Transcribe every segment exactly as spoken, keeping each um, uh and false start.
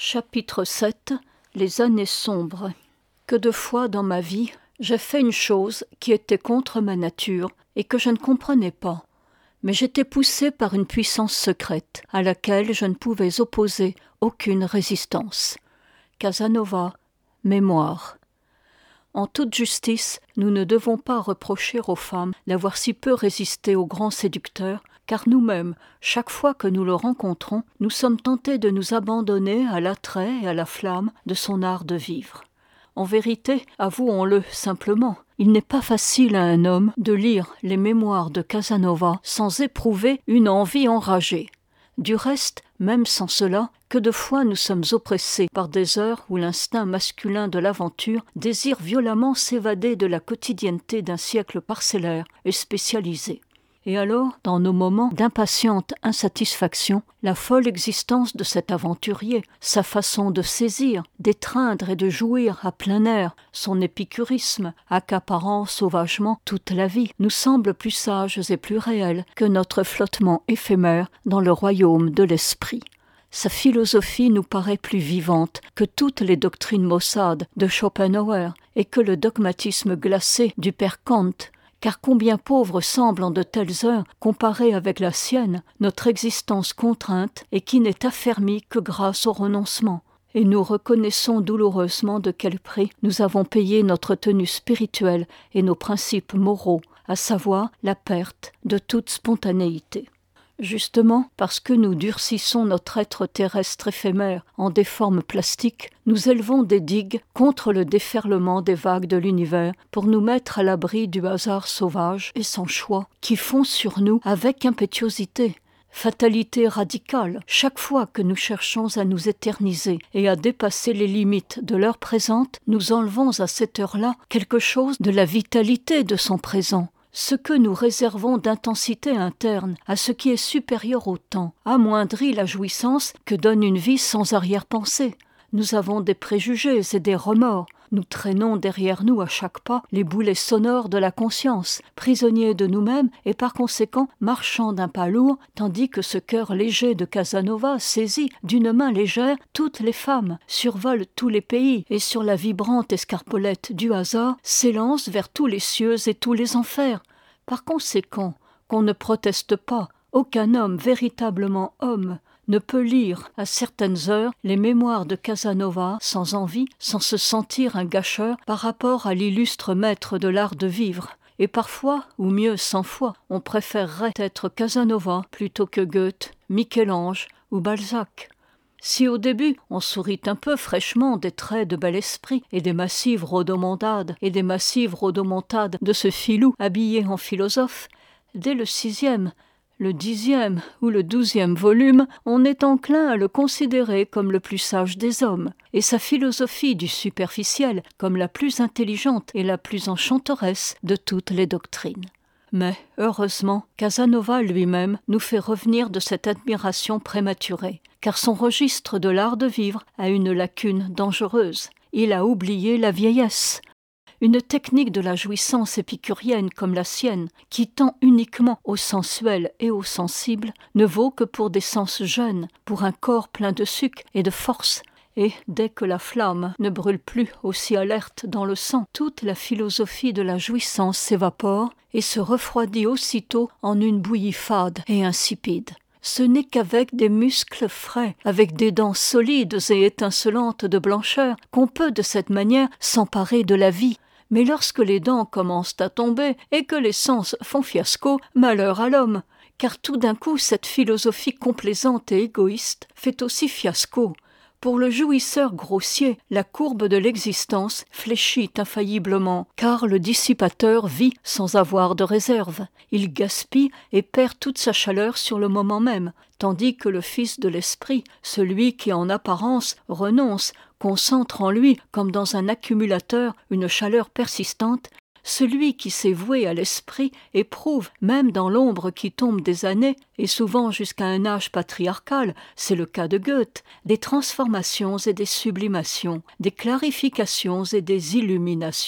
Chapitre sept. Les années sombres. Que de fois dans ma vie, j'ai fait une chose qui était contre ma nature et que je ne comprenais pas. Mais j'étais poussé par une puissance secrète à laquelle je ne pouvais opposer aucune résistance. Casanova, Mémoires. En toute justice, nous ne devons pas reprocher aux femmes d'avoir si peu résisté au grand séducteur, car nous-mêmes, chaque fois que nous le rencontrons, nous sommes tentés de nous abandonner à l'attrait et à la flamme de son art de vivre. En vérité, avouons-le simplement, il n'est pas facile à un homme de lire les mémoires de Casanova sans éprouver une envie enragée. Du reste, même sans cela, que de fois nous sommes oppressés par des heures où l'instinct masculin de l'aventure désire violemment s'évader de la quotidienneté d'un siècle parcellaire et spécialisé. Et alors, dans nos moments d'impatiente insatisfaction, la folle existence de cet aventurier, sa façon de saisir, d'étreindre et de jouir à plein air, son épicurisme, accaparant sauvagement toute la vie, nous semble plus sages et plus réels que notre flottement éphémère dans le royaume de l'esprit. Sa philosophie nous paraît plus vivante que toutes les doctrines maussades de Schopenhauer et que le dogmatisme glacé du père Kant, car combien pauvre semble en de telles heures, comparée avec la sienne, notre existence contrainte et qui n'est affermie que grâce au renoncement. Et nous reconnaissons douloureusement de quel prix nous avons payé notre tenue spirituelle et nos principes moraux, à savoir la perte de toute spontanéité. Justement, parce que nous durcissons notre être terrestre éphémère en des formes plastiques, nous élevons des digues contre le déferlement des vagues de l'univers pour nous mettre à l'abri du hasard sauvage et sans choix qui fond sur nous avec impétuosité. Fatalité radicale, chaque fois que nous cherchons à nous éterniser et à dépasser les limites de l'heure présente, nous enlevons à cette heure-là quelque chose de la vitalité de son présent. Ce que nous réservons d'intensité interne à ce qui est supérieur au temps amoindrit la jouissance que donne une vie sans arrière-pensée. Nous avons des préjugés et des remords. Nous traînons derrière nous à chaque pas les boulets sonores de la conscience, prisonniers de nous-mêmes et par conséquent marchant d'un pas lourd, tandis que ce cœur léger de Casanova saisit d'une main légère toutes les femmes, survole tous les pays et sur la vibrante escarpolette du hasard s'élance vers tous les cieux et tous les enfers. Par conséquent, qu'on ne proteste pas, aucun homme véritablement homme ne peut lire à certaines heures les mémoires de Casanova sans envie, sans se sentir un gâcheur par rapport à l'illustre maître de l'art de vivre. Et parfois, ou mieux cent fois, on préférerait être Casanova plutôt que Goethe, Michel-Ange ou Balzac. Si au début on sourit un peu fraîchement des traits de bel esprit et des massives rodomontades et des massives rodomontades de ce filou habillé en philosophe, dès le sixième, le dixième ou le douzième volume, on est enclin à le considérer comme le plus sage des hommes, et sa philosophie du superficiel comme la plus intelligente et la plus enchanteresse de toutes les doctrines. Mais, heureusement, Casanova lui-même nous fait revenir de cette admiration prématurée, car son registre de l'art de vivre a une lacune dangereuse. Il a oublié la vieillesse. Une technique de la jouissance épicurienne comme la sienne, qui tend uniquement au sensuel et au sensible, ne vaut que pour des sens jeunes, pour un corps plein de suc et de force. Et dès que la flamme ne brûle plus aussi alerte dans le sang, toute la philosophie de la jouissance s'évapore et se refroidit aussitôt en une bouillie fade et insipide. Ce n'est qu'avec des muscles frais, avec des dents solides et étincelantes de blancheur, qu'on peut de cette manière s'emparer de la vie. Mais lorsque les dents commencent à tomber et que les sens font fiasco, malheur à l'homme, car tout d'un coup cette philosophie complaisante et égoïste fait aussi fiasco. Pour le jouisseur grossier, la courbe de l'existence fléchit infailliblement, car le dissipateur vit sans avoir de réserve. Il gaspille et perd toute sa chaleur sur le moment même, tandis que le fils de l'esprit, celui qui en apparence renonce, concentre en lui, comme dans un accumulateur, une chaleur persistante, celui qui s'est voué à l'esprit éprouve, même dans l'ombre qui tombe des années, et souvent jusqu'à un âge patriarcal, c'est le cas de Goethe, des transformations et des sublimations, des clarifications et des illuminations.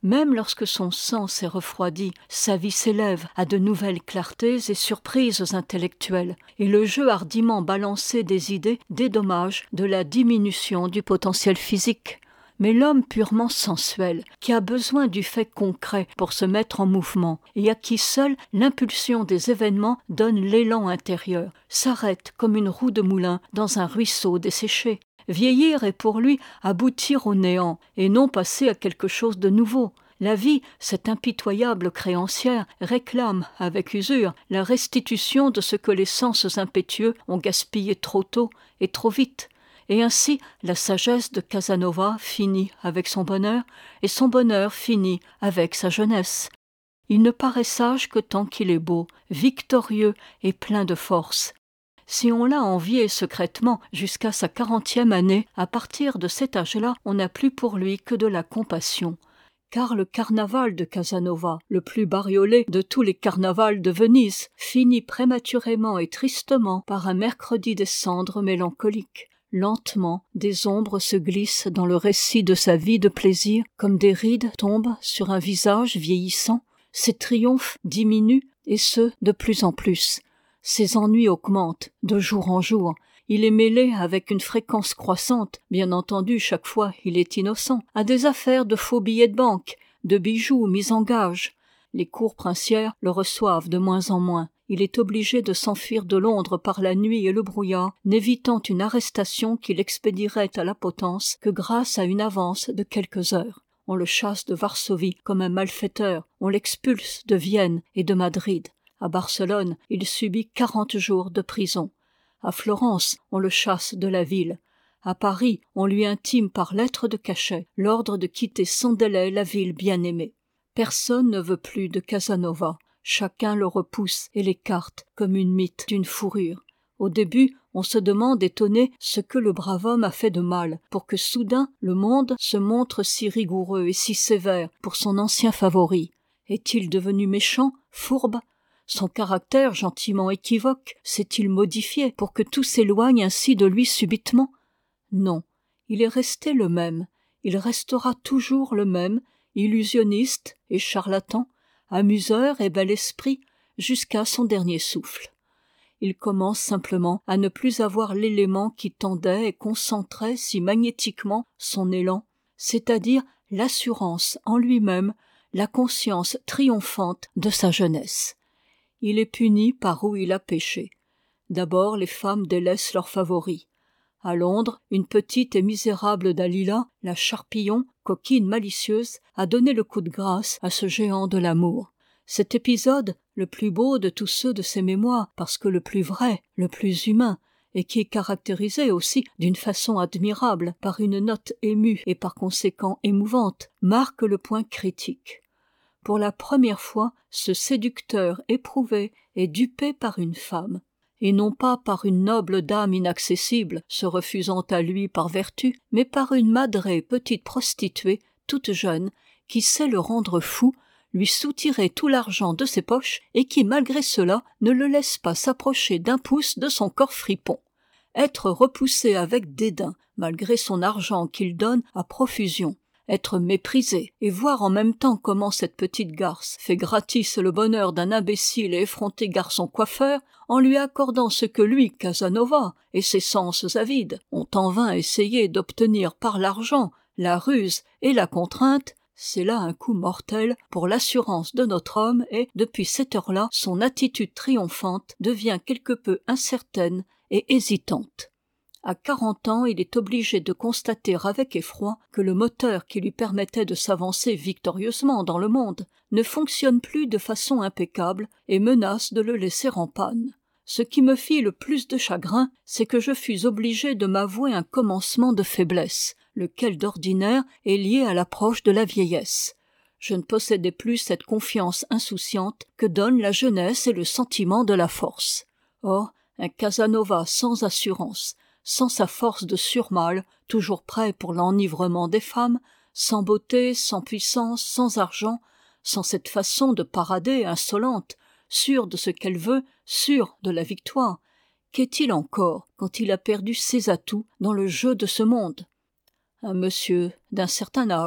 Même lorsque son sang s'est refroidi, sa vie s'élève à de nouvelles clartés et surprises intellectuelles, et le jeu hardiment balancé des idées dédommage de la diminution du potentiel physique. Mais l'homme purement sensuel, qui a besoin du fait concret pour se mettre en mouvement, et à qui seule l'impulsion des événements donne l'élan intérieur, s'arrête comme une roue de moulin dans un ruisseau desséché. Vieillir est pour lui aboutir au néant, et non passer à quelque chose de nouveau. La vie, cette impitoyable créancière, réclame, avec usure, la restitution de ce que les sens impétueux ont gaspillé trop tôt et trop vite. Et ainsi, la sagesse de Casanova finit avec son bonheur, et son bonheur finit avec sa jeunesse. Il ne paraît sage que tant qu'il est beau, victorieux et plein de force. Si on l'a envié secrètement jusqu'à sa quarantième année, à partir de cet âge-là, on n'a plus pour lui que de la compassion. Car le carnaval de Casanova, le plus bariolé de tous les carnavals de Venise, finit prématurément et tristement par un mercredi des cendres mélancolique. Lentement, des ombres se glissent dans le récit de sa vie de plaisir, comme des rides tombent sur un visage vieillissant. Ses triomphes diminuent, et ce, de plus en plus. Ses ennuis augmentent de jour en jour. Il est mêlé avec une fréquence croissante, bien entendu chaque fois il est innocent, à des affaires de faux billets de banque, de bijoux mis en gage. Les cours princières le reçoivent de moins en moins. Il est obligé de s'enfuir de Londres par la nuit et le brouillard, n'évitant une arrestation qu'il expédierait à la potence que grâce à une avance de quelques heures. On le chasse de Varsovie comme un malfaiteur, on l'expulse de Vienne et de Madrid. À Barcelone, il subit quarante jours de prison. À Florence, on le chasse de la ville. À Paris, on lui intime par lettre de cachet l'ordre de quitter sans délai la ville bien-aimée. Personne ne veut plus de Casanova. Chacun le repousse et l'écarte comme une mythe d'une fourrure. Au début, on se demande étonné ce que le brave homme a fait de mal pour que soudain le monde se montre si rigoureux et si sévère pour son ancien favori. Est-il devenu méchant, fourbe ? Son caractère gentiment équivoque s'est-il modifié pour que tout s'éloigne ainsi de lui subitement ? Non, il est resté le même, il restera toujours le même, illusionniste et charlatan, amuseur et bel esprit, jusqu'à son dernier souffle. Il commence simplement à ne plus avoir l'élément qui tendait et concentrait si magnétiquement son élan, c'est-à-dire l'assurance en lui-même, la conscience triomphante de sa jeunesse. Il est puni par où il a péché. D'abord, les femmes délaissent leurs favoris. À Londres, une petite et misérable Dalila, la Charpillon, coquine malicieuse, a donné le coup de grâce à ce géant de l'amour. Cet épisode, le plus beau de tous ceux de ses mémoires, parce que le plus vrai, le plus humain, et qui est caractérisé aussi d'une façon admirable par une note émue et par conséquent émouvante, marque le point critique. Pour la première fois, ce séducteur éprouvé est dupé par une femme, et non pas par une noble dame inaccessible, se refusant à lui par vertu, mais par une madrée petite prostituée, toute jeune, qui sait le rendre fou, lui soutirer tout l'argent de ses poches, et qui, malgré cela, ne le laisse pas s'approcher d'un pouce de son corps fripon. Être repoussé avec dédain, malgré son argent qu'il donne à profusion, être méprisé, et voir en même temps comment cette petite garce fait gratis le bonheur d'un imbécile et effronté garçon coiffeur, en lui accordant ce que lui, Casanova, et ses sens avides, ont en vain essayé d'obtenir par l'argent, la ruse et la contrainte, c'est là un coup mortel pour l'assurance de notre homme et, depuis cette heure-là, son attitude triomphante devient quelque peu incertaine et hésitante. À quarante ans, il est obligé de constater avec effroi que le moteur qui lui permettait de s'avancer victorieusement dans le monde ne fonctionne plus de façon impeccable et menace de le laisser en panne. Ce qui me fit le plus de chagrin, c'est que je fus obligé de m'avouer un commencement de faiblesse, lequel d'ordinaire est lié à l'approche de la vieillesse. Je ne possédais plus cette confiance insouciante que donnent la jeunesse et le sentiment de la force. Or, un Casanova sans assurance, sans sa force de surmâle, toujours prêt pour l'enivrement des femmes, sans beauté, sans puissance, sans argent, sans cette façon de parader insolente, sûr de ce qu'elle veut, sûr de la victoire, qu'est-il encore quand il a perdu ses atouts dans le jeu de ce monde ? Un monsieur d'un certain âge,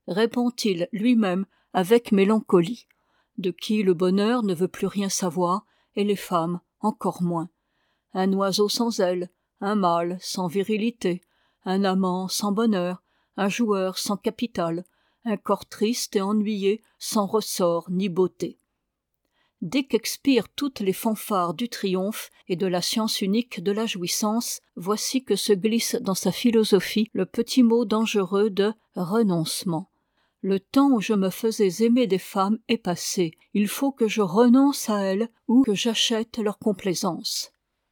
répond-il lui-même avec mélancolie, de qui le bonheur ne veut plus rien savoir, et les femmes encore moins. Un oiseau sans ailes, un mâle sans virilité, un amant sans bonheur, un joueur sans capital, un corps triste et ennuyé, sans ressort ni beauté. Dès qu'expirent toutes les fanfares du triomphe et de la science unique de la jouissance, voici que se glisse dans sa philosophie le petit mot dangereux de renoncement. Le temps où je me faisais aimer des femmes est passé, il faut que je renonce à elles ou que j'achète leur complaisance.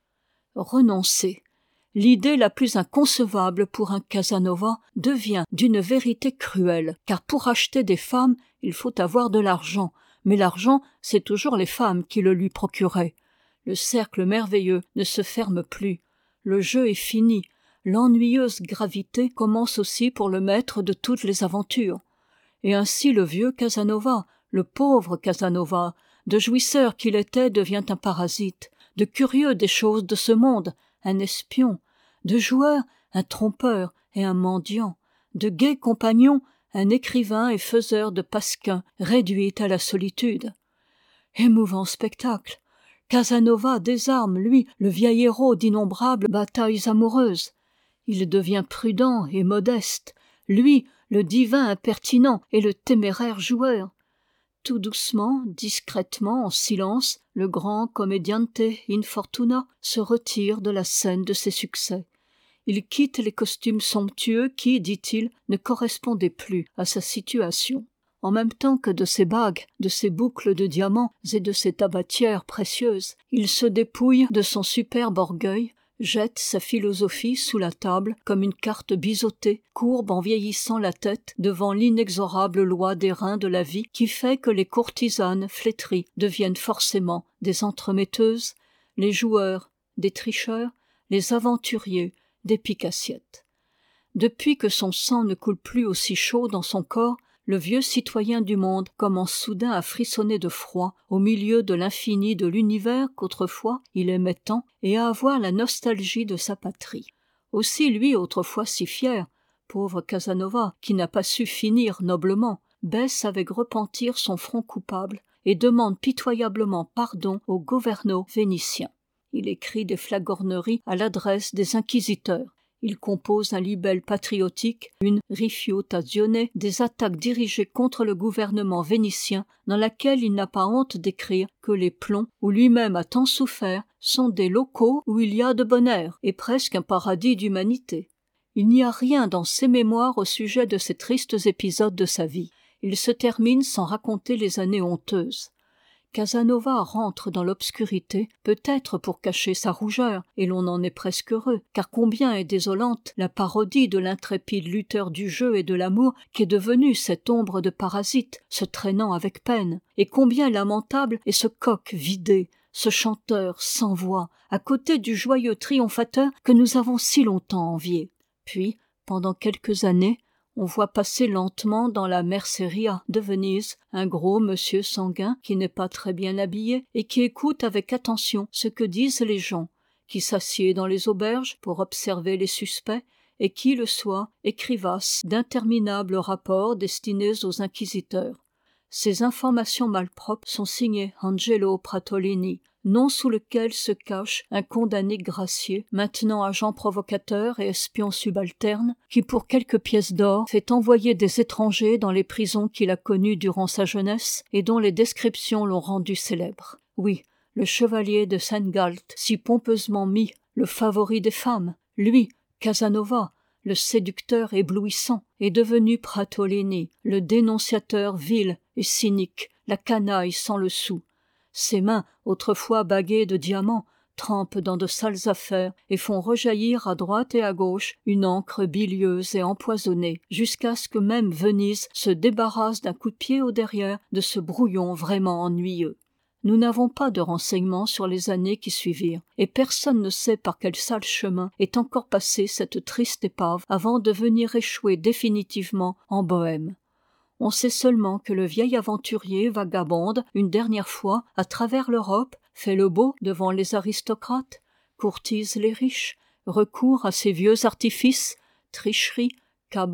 Renoncer. L'idée la plus inconcevable pour un Casanova devient d'une vérité cruelle, car pour acheter des femmes, il faut avoir de l'argent, mais l'argent, c'est toujours les femmes qui le lui procuraient. Le cercle merveilleux ne se ferme plus, le jeu est fini, l'ennuyeuse gravité commence aussi pour le maître de toutes les aventures. Et ainsi le vieux Casanova, le pauvre Casanova, de jouisseur qu'il était devient un parasite, de curieux des choses de ce monde, un espion, de joueur, un trompeur et un mendiant, de gai compagnon, un écrivain et faiseur de pasquins réduit à la solitude. Émouvant spectacle! Casanova désarme, lui, le vieil héros d'innombrables batailles amoureuses. Il devient prudent et modeste, lui, le divin impertinent et le téméraire joueur. Tout doucement, discrètement, en silence, le grand commediante in fortuna se retire de la scène de ses succès. Il quitte les costumes somptueux qui, dit-il, ne correspondaient plus à sa situation. En même temps que de ses bagues, de ses boucles de diamants et de ses tabatières précieuses, il se dépouille de son superbe orgueil, jette sa philosophie sous la table comme une carte biseautée, courbe en vieillissant la tête devant l'inexorable loi des reins de la vie qui fait que les courtisanes flétries deviennent forcément des entremetteuses, les joueurs des tricheurs, les aventuriers des pique-assiettes. Depuis que son sang ne coule plus aussi chaud dans son corps, le vieux citoyen du monde commence soudain à frissonner de froid au milieu de l'infini de l'univers qu'autrefois il aimait tant et à avoir la nostalgie de sa patrie. Aussi lui, autrefois si fier, pauvre Casanova, qui n'a pas su finir noblement, baisse avec repentir son front coupable et demande pitoyablement pardon au governo vénitien. Il écrit des flagorneries à l'adresse des inquisiteurs. Il compose un libelle patriotique, une rifiutazione, des attaques dirigées contre le gouvernement vénitien, dans laquelle il n'a pas honte d'écrire que les plombs, où lui-même a tant souffert, sont des locaux où il y a de bon air, et presque un paradis d'humanité. Il n'y a rien dans ses mémoires au sujet de ces tristes épisodes de sa vie. Il se termine sans raconter les années honteuses. Casanova rentre dans l'obscurité, peut-être pour cacher sa rougeur, et l'on en est presque heureux, car combien est désolante la parodie de l'intrépide lutteur du jeu et de l'amour qui est devenu cette ombre de parasite, se traînant avec peine, et combien lamentable est ce coq vidé, ce chanteur sans voix, à côté du joyeux triomphateur que nous avons si longtemps envié. Puis, pendant quelques années, on voit passer lentement dans la merceria de Venise un gros monsieur sanguin qui n'est pas très bien habillé et qui écoute avec attention ce que disent les gens, qui s'assied dans les auberges pour observer les suspects et qui, le soir, écrivasse d'interminables rapports destinés aux inquisiteurs. Ces informations malpropres sont signées Angelo Pratolini, nom sous lequel se cache un condamné gracié, maintenant agent provocateur et espion subalterne, qui pour quelques pièces d'or fait envoyer des étrangers dans les prisons qu'il a connues durant sa jeunesse et dont les descriptions l'ont rendu célèbre. Oui, le chevalier de Saint-Galt, si pompeusement mis, le favori des femmes, lui, Casanova, le séducteur éblouissant, est devenu Pratolini, le dénonciateur vil et cynique, la canaille sans le sou. Ses mains, autrefois baguées de diamants, trempent dans de sales affaires et font rejaillir à droite et à gauche une encre bilieuse et empoisonnée, jusqu'à ce que même Venise se débarrasse d'un coup de pied au derrière de ce brouillon vraiment ennuyeux. Nous n'avons pas de renseignements sur les années qui suivirent, et personne ne sait par quel sale chemin est encore passée cette triste épave avant de venir échouer définitivement en Bohême. On sait seulement que le vieil aventurier vagabonde une dernière fois à travers l'Europe, fait le beau devant les aristocrates, courtise les riches, recourt à ces vieux artifices, tricheries, cabales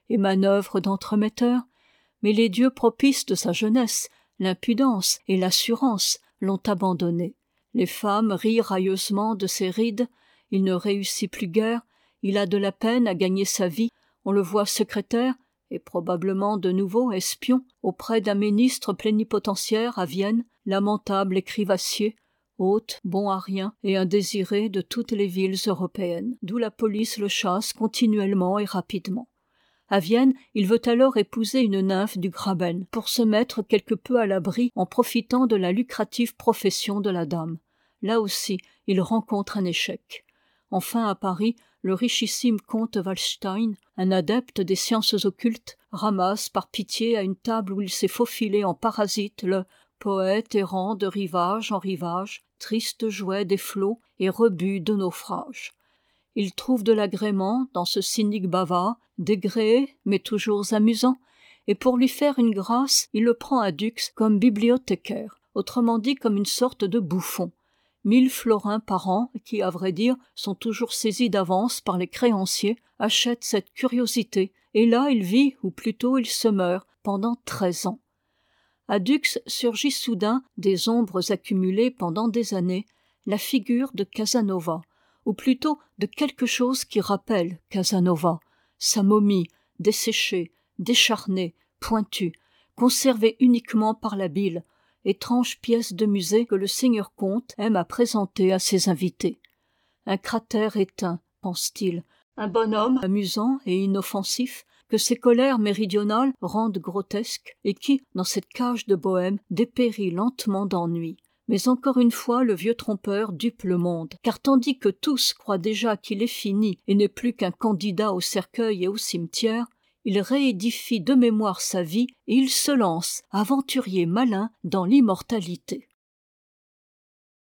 et manœuvres d'entremetteur, mais les dieux propices de sa jeunesse, l'impudence et l'assurance, l'ont abandonné. Les femmes rient railleusement de ses rides, il ne réussit plus guère, il a de la peine à gagner sa vie, on le voit secrétaire, et probablement de nouveau espion, auprès d'un ministre plénipotentiaire à Vienne, lamentable écrivassier, hôte, bon à rien et indésiré de toutes les villes européennes, d'où la police le chasse continuellement et rapidement. À Vienne, il veut alors épouser une nymphe du Graben, pour se mettre quelque peu à l'abri en profitant de la lucrative profession de la dame. Là aussi, il rencontre un échec. Enfin, à Paris, le richissime comte Waldstein, un adepte des sciences occultes, ramasse par pitié à une table où il s'est faufilé en parasite le poète errant de rivage en rivage, triste jouet des flots et rebut de naufrage. Il trouve de l'agrément dans ce cynique bavard, dégréé mais toujours amusant, et pour lui faire une grâce, il le prend à Dux comme bibliothécaire, autrement dit comme une sorte de bouffon. Mille florins par an, qui, à vrai dire, sont toujours saisis d'avance par les créanciers, achètent cette curiosité, et là il vit, ou plutôt il se meurt, pendant treize ans. À Dux surgit soudain, des ombres accumulées pendant des années, la figure de Casanova, ou plutôt de quelque chose qui rappelle Casanova, sa momie, desséchée, décharnée, pointue, conservée uniquement par la bile, étrange pièce de musée que le seigneur comte aime à présenter à ses invités. Un cratère éteint, pense-t-il, un bonhomme amusant et inoffensif que ses colères méridionales rendent grotesque et qui, dans cette cage de bohème, dépérit lentement d'ennui. Mais encore une fois le vieux trompeur dupe le monde, car tandis que tous croient déjà qu'il est fini et n'est plus qu'un candidat au cercueil et au cimetière, il réédifie de mémoire sa vie et il se lance, aventurier malin, dans l'immortalité.